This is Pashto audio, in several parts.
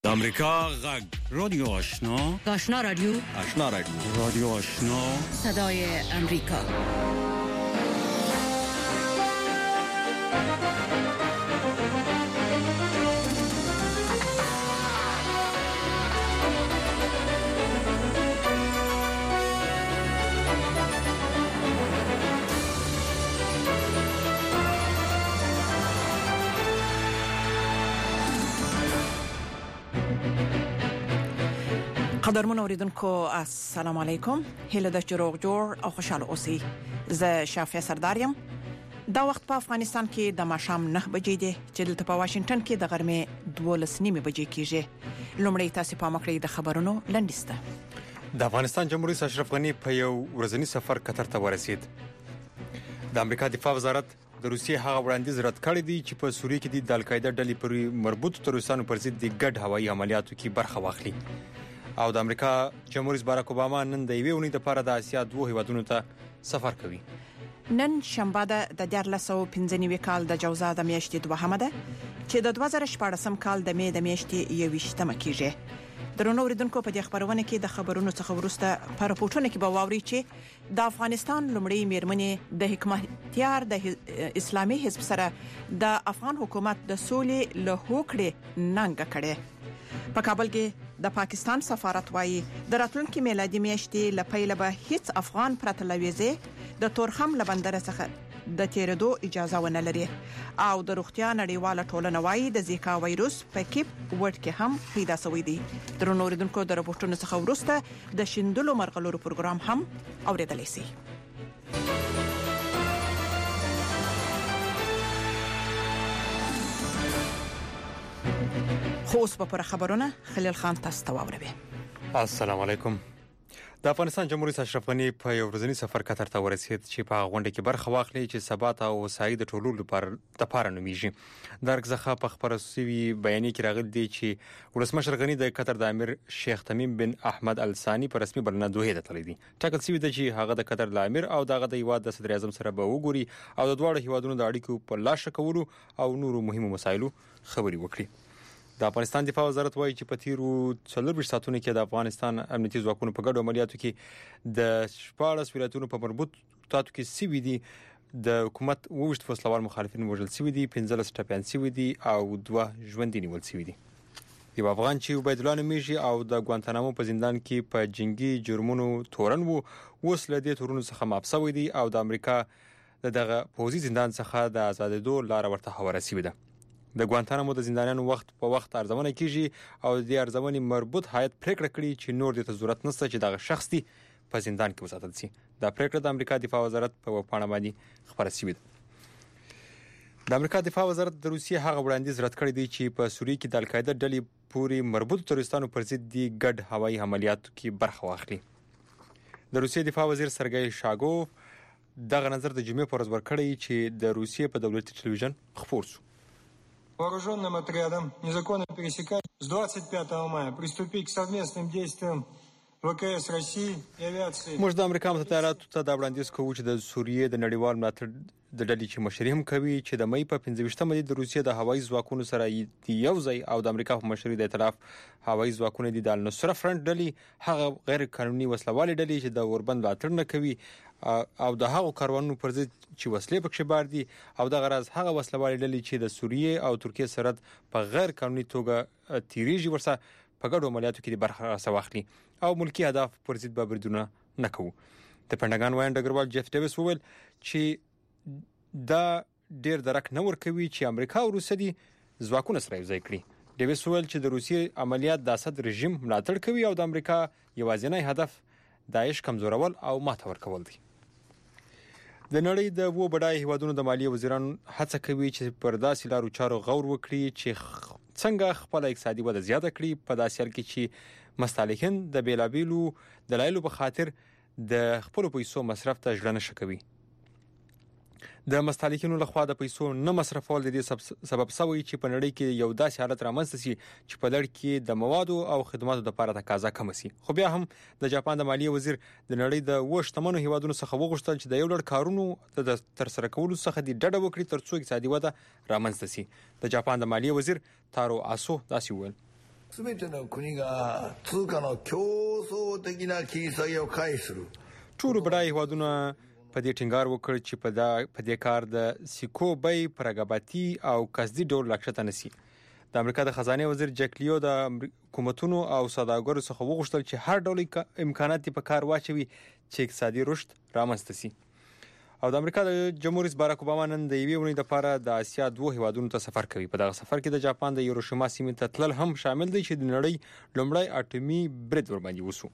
امریکا غږ رادیو آشنا رادیو رادیو آشنا صدای امریکا. قدرمن اوریدونکو السلام علیکم. هله د جروغ جوړ او خوشاله اوسئ. زه شافعه سردارم. دا وخت په افغانستان کې د ماښام 9 بجې دی چې دلته په واشنگټن کې د غرمې 12:30 بجې کېږي. لومړی تاسو په مکړې د خبرونو لنډیسته. د افغانستان جمهوریت رئیس اشرف غنی په یو ورځنی سفر قطر ته ورسید. د امریکا دفاع وزارت د روسیې هغه وړاندیز رد کړی دی چې په سوریه کې د القاعده ډلې پورې مربوط تروریستانو پر ضد د ګډ هوایي عملیاتو کې برخه واخلي. او د امریکا جمهور رئیس باراک اوباما نن د یوې اونۍ لپاره د آسیا دوه هیوادونو ته سفر کوي. نن شنبه د 1495 کال د جوزا د میاشتې 2 ده چې د 2014 کال د می د میاشتې 21 کېږي. درنو اوریدونکو په دې خبرونه کې د خبرونو څخه ورسته په راپورټونو کې به واوري چې د افغانستان لومړی میرمنې د حکمتیار د اسلامي حزب سره د افغان حکومت د سولې له هوکړې ننګ کړي. په کابل کې د پاکستان سفارت وايي د راتلونکي میلادي میاشتې لپاره به هیڅ افغان پرته لويزه د تورخم لبندر څخه د تیرېدو اجازه ونه لري. او د روغتیا نړیواله ټولنه وايي د زیکا وایروس په کیپ ورډ کې هم پیدا شوی دی. درنو اوریدونکو د راپورټونو څخه ورسته د شیندلو مرغلورو پروګرام هم اوریدلای شئ. خو اوس په خبرونه خلیل خان تاسو ته واوروي. السلام علیکم. د افغانستان جمهوریت رئیس اشرف غنی په یو ورځنی سفر قطر ته ورسید چې په غونډه کې برخه واخلي چې ثبات او هوساینې د ټولو لپاره نومیږي. درګزخه په خبرو سوي بیانیه کې راغلي دی چې ولسمشر غنی د قطر د امیر شیخ تمیم بن احمد ال ثانی په رسمي بلنه دوه ته تللی دی. ټاکل شوی دی چې هغه د قطر د امیر او دغه د هیواد د صدر اعظم سره به وګوري او د دواړو هیوادونو د اړیکو په لاشه کولو او نورو مهمو مسایلو خبري وکړي. د افغانستان دفاع وزارت وایي چې په تیرو 24 ساعتونو کې د افغانستان امنیتي ځواکونو په ګډو عملیاتو کې د 14 ولایتونو په مربوط تاتو کې سوي دي د حکومت ووشت فصلوار مخالفین وژل شوي دي، 15 ټپيان شوي دي او 2 ژوندي نیول شوي دي. یو افغان چې عبید الله نومیږي او د ګوانتانامو په زندان کې په جنگي جرمونو تورن وو، اوس له دې تورونو څخه معاف شوی دی او د امریکا دغه پوزي زندان څخه د آزادېدو لار ورته هواره شوې ده. د ګوانتانامو د زندانیانو وخت په وخت ارزونه کیږي او د ارزونې مربوط هیئت پریکړه کړې چې نور د ضرورت نشته چې دغه شخص دی په زندان کې وساتل شي. دا پریکړه د امریکا دفاع وزارت په پاڼه باندې خبره شوې ده. د امریکا دفاع وزارت د روسیې هغه وړاندیز رد کړی دی چې په سوریه کې د القاعده ډلې پورې مربوط تروریستانو پر ضد د ګډ هوایي عملیاتو کې برخه واخلي. د روسیې دفاع وزیر سرګی شاګوف دغه نظر د جمعې پر ورځ ورکړی چې د روسیې په دولتي ټلویزیون خبر شو. Вооруженным отрядам незаконно пересекать с 25 мая приступить к совместным действиям ВКС России и авиации. موږ د امریکا متحده ایالاتو ته دا وړاندیز کوو چې د سوریې د نړیوال ملاتړ د ډلې چې مشري هم کوي چې د مې په 15مه د روسیې د هوایي ځواکونو سره یو ځای او د امریکا په مشري د ائتلاف هوایي ځواکونو د النصره فرنٹ ډلې هغه غیر قانوني وسلوالې ډلې چې د اوربند ملاتړ نه کوي او د هغو کاروانونو پر ضد چې وسلې پکې بار دي او د غرض هغه وسلوالې ډلې چې د سوریې او ترکیه سرحد په غیر قانوني توګه تیریږي ورسره په ګډو عملیاتو کې برخه واخلي او ملکی اهداف پر ضد بریدونه نه کوي. د پنډاګان وایي ډګروال جیف ډیویس وویل چې دا ډیر درک نه ورکوي چې امریکا او روسیه دي ځواکونه سره یوځای کړي. ډیویس وویل چې د روسیې عملیات د اسد رژیم ملاتړ کوي او د امریکا یوازینی هدف داعش کمزورول او ماته ورکول دي. د نړۍ د وو بډای هیوادونو د مالیې وزیران هڅه کوي چې پر داسې لارو چارو غور وکړي چې څنګه خپل اقتصادي وده زیاته کړي په داسې حال کې چې مستهلکین د بیلابیلو دلایلو په خاطر د خپل پیسو مصرف ته ژړنه شکوي. د مستهلکینو لخوا د پیسو نه مصرفول د دې سبب شوی چې په نړۍ کې یو داسې حالت رامنځته شي چې په لړ کې د موادو او خدماتو لپاره تقاضا کم شي. خو بیا هم د جاپان د مالیې وزیر د نړۍ د وشتمنو هیوادونو څخه وغوښتل چې د یو لړ کارونو د تر سره کولو څخه د ډډه وکړي ترڅو اقتصادي وده رامنځته شي. د جاپان د مالیې وزیر تارو آسو داسې وویل. 全ての国が通貨の競争的な切り下げを回避する。 ټول بډای هیوادونه په دې ټینګار وکړ چې په دې کار د سکو بیې پر رقابتي او قصدي ډول لکشته نسی. د امریکا د خزانه وزیر جک لیو د حکومتونو او سوداګرو څخه وغوښتل چې هر ډول امکانات په کار واچوي چې اقتصادي رشد رامنځته شي. او د امریکا د جمهور رئیس باراک اوباما نن د یوې ونې لپاره د اسیا 2 هیوادونو ته سفر کوي. په دغه سفر کې د جاپان د هیروشیما سیمې ته تلل هم شامل دي چې د نړۍ لومړی اټومي برید ورباندې وسو.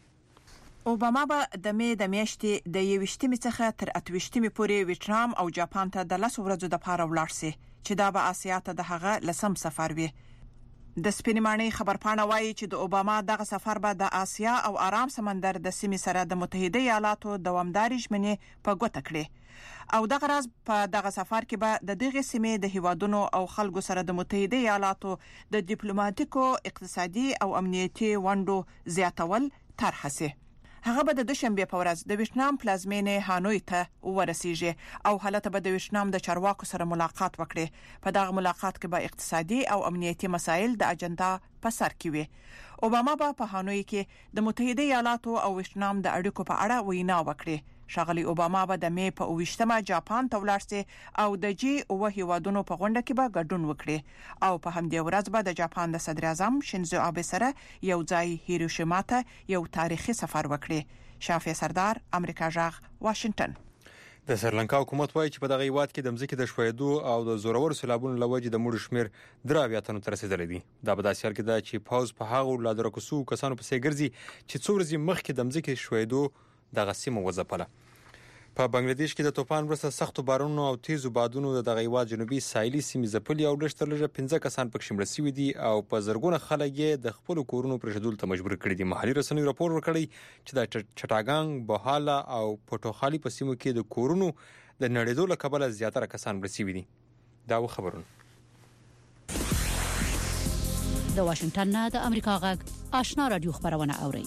اوباما به د مې د میاشتې د 21 څخه تر 28 پورې ویتنام او جاپان ته د 10 ورځو د پاره ولاړ سي چې دا به اسیا ته د هغه لسم سفر وي. د سپینمانی خبرپاڼه وایي چې د اوباما دغه سفر به د آسیا او آرام سمندر د سیمې سره د متحده ایالاتو دوامداري ژمنې په ګوته کړي او دغه راز په دغه سفر کې به د دغه سیمې د هیوادونو او خلکو سره د متحده ایالاتو د ډیپلوماټیکو اقتصادي او امنیتي ونډو زیاتول طرح شي. هغه به د دوشنبه په ورځ د ویتنام پلازمینې هانوی ته ورسیږي او هلته به د ویتنام د چارواکو سره ملاقات وکړي. په دغه ملاقات کې به اقتصادي او امنیتي مسایل د اجنډا په سر کې وي. اوباما به په هانوی کې د متحده ایالاتو او ویتنام د اړیکو په اړه وینا وکړي. ښاغلي اوباما به د مې په 28مه جاپان ته ولاړ سي او د جی او هیوادونو په غونډه کې به ګډون وکړي او په همدې ورځ به د جاپان د صدر اعظم شینزو آبه سره یو ځای هیروشیما ته یو تاریخي سفر وکړي. شافع سردار، امریکا جغ، واشنگټن. د سریلانکا حکومت وایي چې په دغه هیواد کې د ځمکې د شویدو او د زورور سیلابونو لوجې د مړو شمیر 3 تنو ته رسیدلی دی. دا په داسې حال کې ده چې پاوز په هغو لادرکوسو کسانو پسې ګرځي چې څو ورځې مخکې د ځمکې شویدو دغه سیمه وځپله. په بنگلاديش کې د طوفان وروسته سختو بارانونو او تیزو بادونو د دغه هیواد جنوبي ساحلي سیمې ځپلي او لږ تر لږه 15 کسان پکې مړه شوي دي او په زرګونه خلک یې د خپل کورونو پرېښودلو ته مجبور کړي دي. محلي رسنیو راپور ورکړی چې د چټاګانګ، بوهالا او پټوخالي په سیمو کې د کورونو د نړېدو له کبله زیاتره کسان مړه شوي دي. دا خبرونه د واشنگټن نه د امریکا غږ آشنا رادیو خبرونه اوري.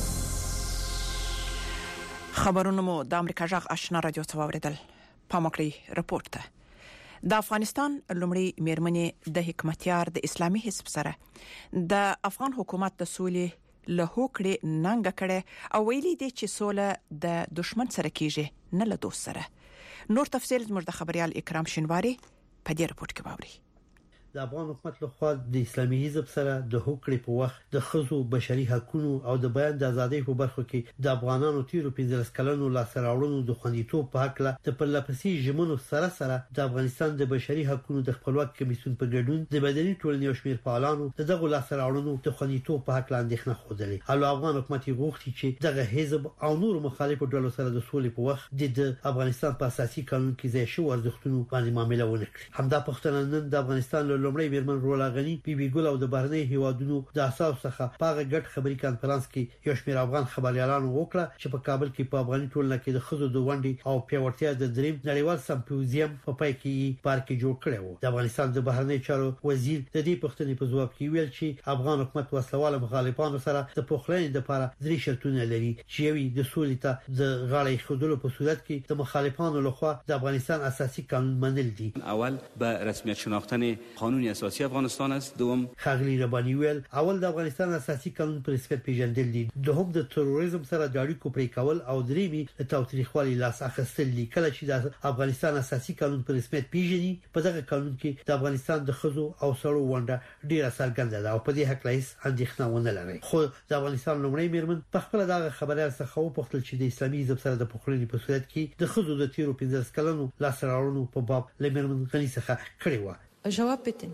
خبرونه مو د امریکا جغ آشنا رادیو څخه اوریدل. پامکړی رپورت ته. د افغانستان لومړی میرمنې د حکمتیار د اسلامي حزب سره د افغان حکومت د سولې له هوکړې ننګ کړي او ویلي دي چې سوله د دشمن سره کیږي نه له دوست سره. نور تفصیل زموږ د خبريال اکرام شینواری په دې رپورت کې باوري. د افغان حکومت له خوا د اسلامي حزب سره د هوکړې په وخت د خزو بشري حقوقو او د بیان د ازادۍ په برخه کې د افغانانو تیرو 15 کلونو لاسراوړنو د خوندیتوب په حق له د پرلپسې ژمنو سره د افغانستان د بشري حقوقو د خپلواک کمیسیون په ګډون د مدني ټولنې او شمیر فعالانو دغه لاسراوړنو د خوندیتوب په حق له اندېښنه خوده. او افغان حکومت غوښتي چې دغه حزب او نور مخالفو ډلو سره د سولې په وخت د افغانستان په اساسي قانون کې ځای شو ارزښتونو باندې معاملې ونه کړي. همدا پښتنه نن د افغانستان لومړی میرمن رولا غنی بیبي ګل او د بهرنی هیوادونو د اساس څخه په غټ خبري کانفرنس کې یو شمېر افغان خبريالانو وکړه چې په کابل کې په افغاني ټولنه کې د خزو د ونډې او پیاوړتیا د دریم نړیوال سمپوزیم په پای کې پارک جوړ کړی و. د افغانستان د بهرنی چارو وزیر د دې پښتنې په ځواب کې ویل چې افغان حکومت وسلواله مخالفانو سره د پخلنې لپاره درې شرطونه لري چې یوې د سولې ته د غاړې خودلو په صورت کې د مخالفانو لخوا د افغانستان اساسي قانون منل دي. اول به رسمیت شناختن قانون اساسی افغانستان است. دوم خغلی ربانی ویل اول د افغانستان اساسي قانون پر رسمیت پیژندل دي. دوهم د تروریزم سره د اړیکو پرې کول او دریمي د تاوتریخوالي لاس اخیستل دي. کله چې د افغانستان اساسي قانون پر رسمیت پیژني په دغه قانون کې د افغانستان د خزو او سړو ونډه ډیره څرګنده ده او په دې حق لایس اندېښنه ونه لري. خو د افغانستان لومړی میرمن په خپل دغه خبره څخه وپوښتل چې د اسلامي حزب سره د پخلنې په صورت کې د خزو د تیرو 15 کلونو لاسراوړنو په باب لمرمن غنی څخه کړی و. جواب بدین.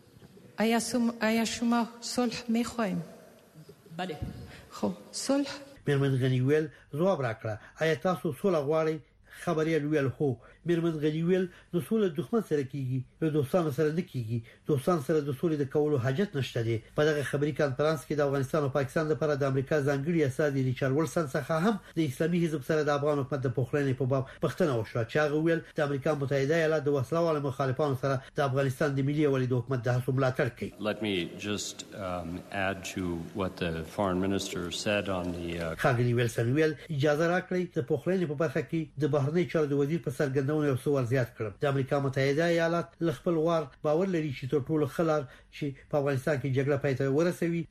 آیا شما صلح میخوایم؟ بله. خب صلح. میرمن غنی ویل جواب راکړه آیا تاسو صلح غواړئ؟ خبريال ویل هو. میرمن غنی ویل د سولې دښمن سره کیږي، د دوستانو سره نه کیږي. دوستان سره د سولې د کولو حاجت نشته دی. په دغه خبري کانفرنس کې د افغانستان او پاکستان لپاره د امریکا ځانګړي استازي ریچارډ ولسن څخه هم د اسلامي حزب سره د افغان حکومت د پخلنې په باب پښتنه وشوه چې هغه ویل د امریکا متحده ایالات د وسلوال مخالفانو سره د افغانستان د ملي ولید حکومت د هڅو ملاتړ کوي. Let me just add to what the foreign minister said on the خغلی ویلسن ویل اجازه راکړئ د پخلنې په برخه کې د بهرنی چارو د وزیر په څرګندونو څرګندونه یو څو ور زیات کړم. د امریکا متحده ایالات ل خپل وار باور لري چې تر ټولو خلار چې په افغانستان کې جګړه پای ته ورسوي